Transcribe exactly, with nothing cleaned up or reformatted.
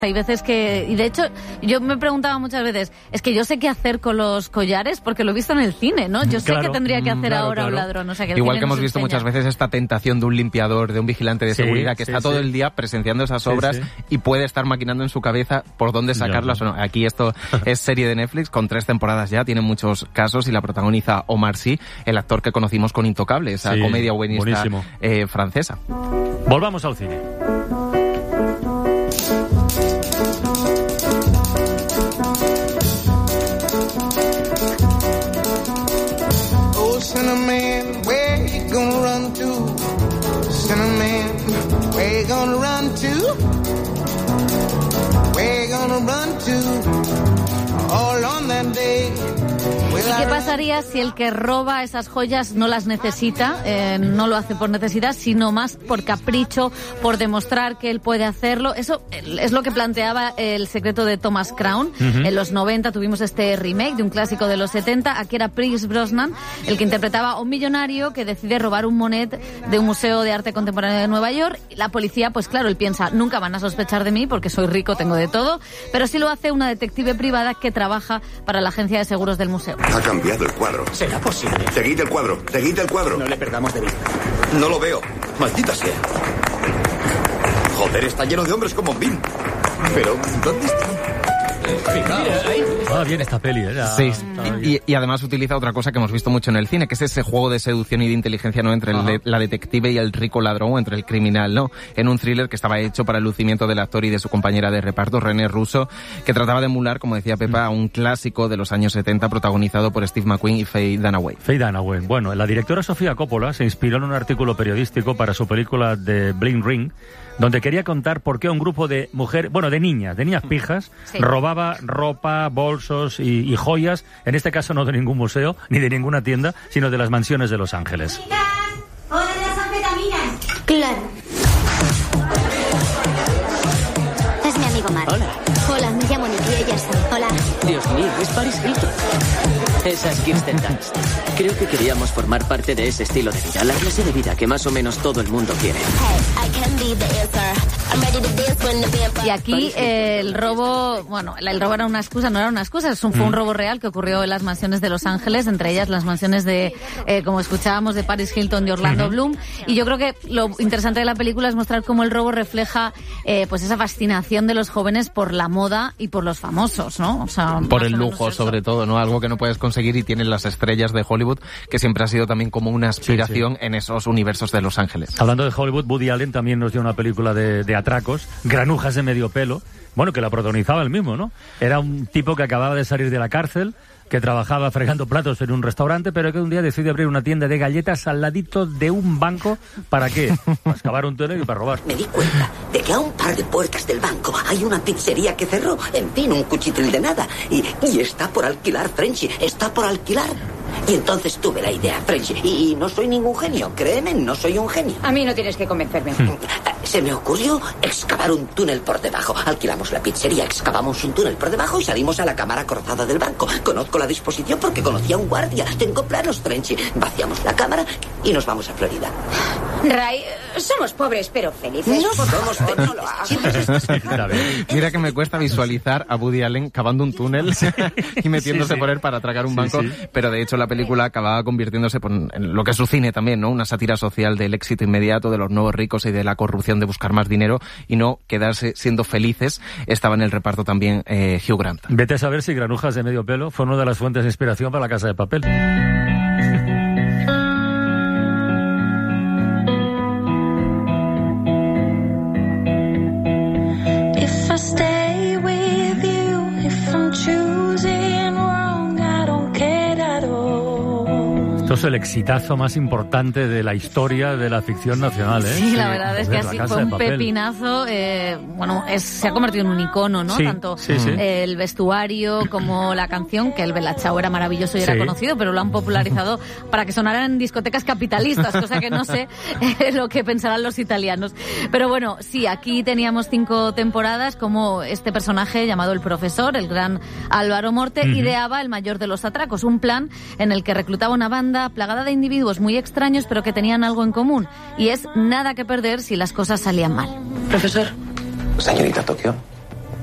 Hay veces que, y de hecho, yo me preguntaba muchas veces, es que yo sé qué hacer con los collares porque lo he visto en el cine, ¿no? Yo sé claro, qué tendría que hacer claro, ahora claro. un ladrón. O sea, que el Igual cine que hemos nos visto enseña. muchas veces esta tentación de un limpiador, de un vigilante de Sí, seguridad que sí, está todo sí. el día presenciando esas Sí, obras sí. y puede estar maquinando en su cabeza por dónde sacarlas Ya, o no. Aquí esto es serie de Netflix con tres temporadas ya, tiene muchos casos y la protagoniza Omar Sy, el actor que conocimos con Intocable, esa Sí, comedia buenista eh, francesa. Volvamos al cine. Cinnamon, where you gonna run to? Cinnamon, where you gonna run to? Where you gonna run to? All on that day. ¿Y qué pasaría si el que roba esas joyas no las necesita? Eh, no lo hace por necesidad, sino más por capricho, por demostrar que él puede hacerlo. Eso es lo que planteaba El secreto de Thomas Crown. Uh-huh. En los noventa tuvimos este remake de un clásico de los setenta. Aquí era Pierce Brosnan, el que interpretaba a un millonario que decide robar un monet de un museo de arte contemporáneo de Nueva York. La policía, pues claro, él piensa, nunca van a sospechar de mí porque soy rico, tengo de todo. Pero sí lo hace una detective privada que trabaja para la agencia de seguros del museo. Ha cambiado el cuadro. ¿Será posible? Seguid el cuadro, seguid el cuadro. No le perdamos de vista. No lo veo. Maldita sea. Joder, está lleno de hombres como Bim. Pero, ¿dónde está? Fijaos. Ah, bien esta peli, ¿eh? Ya, Sí, y, y además utiliza otra cosa que hemos visto mucho en el cine, que es ese juego de seducción y de inteligencia, ¿no? Entre el de, la detective y el rico ladrón, o entre el criminal, ¿no? En un thriller que estaba hecho para el lucimiento del actor y de su compañera de reparto, René Russo, que trataba de emular, como decía Pepa, a un clásico de los años setenta protagonizado por Steve McQueen y Faye Dunaway. Faye Dunaway. Bueno, la directora Sofía Coppola se inspiró en un artículo periodístico para su película The Bling Ring, donde quería contar por qué un grupo de mujeres, bueno, de niñas, de niñas pijas, sí. robaba ropa, bolsos y, y joyas, en este caso no de ningún museo, ni de ninguna tienda, sino de las mansiones de Los Ángeles. ¡Hola de las anfetaminas! Claro. Es mi amigo Mark. Hola. Hola, me llamo Nicky, ella es Sam. Hola. Dios mío, es Paris Hilton. Esa es Kirsten Dunst. Creo que queríamos formar parte de ese estilo de vida, la clase de vida que más o menos todo el mundo quiere. Y aquí eh, el robo, bueno, el robo era una excusa, no era una excusa, fue un robo real que ocurrió en las mansiones de Los Ángeles, entre ellas las mansiones de, eh, como escuchábamos, de Paris Hilton y Orlando Bloom. Y yo creo que lo interesante de la película es mostrar cómo el robo refleja eh, pues esa fascinación de los jóvenes por la moda y por los famosos, ¿no? O sea, por el lujo, sobre todo, ¿no? Algo que no puedes conseguir y tienen las estrellas de Hollywood, que siempre ha sido también como una aspiración sí, sí. en esos universos de Los Ángeles. Hablando de Hollywood, Woody Allen también nos dio una película de, de atracos, Granujas de medio pelo, bueno, que la protagonizaba él mismo, ¿no? Era un tipo que acababa de salir de la cárcel, que trabajaba fregando platos en un restaurante, pero que un día decide abrir una tienda de galletas al ladito de un banco. ¿Para qué? Para excavar un túnel y para robar. Me di cuenta de que a un par de puertas del banco hay una pizzería que cerró. En fin, un cuchitril de nada. Y, y está por alquilar, Frenchy. Está por alquilar. Y entonces tuve la idea, Frenchy. Y, y no soy ningún genio. Créeme, no soy un genio. A mí no tienes que convencerme. Se me ocurrió excavar un túnel por debajo. Alquilamos la pizzería, excavamos un túnel por debajo y salimos a la cámara corazada del banco. Conozco la disposición porque conocí a un guardia. Tengo planos, Frenchy. Vaciamos la cámara y nos vamos a Florida. Ray, somos pobres pero felices. No somos felices. Mira que me cuesta visualizar a Woody Allen cavando un túnel y metiéndose sí, sí. por él para atracar un banco, sí, sí. pero de hecho la película acababa convirtiéndose en lo que es su cine también, ¿no? Una sátira social del éxito inmediato, de los nuevos ricos y de la corrupción de buscar más dinero y no quedarse siendo felices. Estaba en el reparto también eh, Hugh Grant. Vete a saber si Granujas de medio pelo fue una de las fuentes de inspiración para La Casa de Papel. Esto es el exitazo más importante de la historia de la ficción nacional, ¿eh? Sí, la verdad es que así fue un pepinazo. Eh, bueno, es, se ha convertido en un icono, ¿no? Sí, Tanto sí, sí. Eh, el vestuario como la canción, que el Bella Ciao era maravilloso y era sí. conocido, pero lo han popularizado para que sonaran en discotecas capitalistas, cosa que no sé eh, lo que pensarán los italianos. Pero bueno, sí, aquí teníamos cinco temporadas como este personaje llamado el profesor, el gran Álvaro Morte, uh-huh. ideaba el mayor de los atracos, un plan en el que reclutaba una banda plagada de individuos muy extraños pero que tenían algo en común, y es nada que perder si las cosas salían mal. Profesor. Señorita Tokio.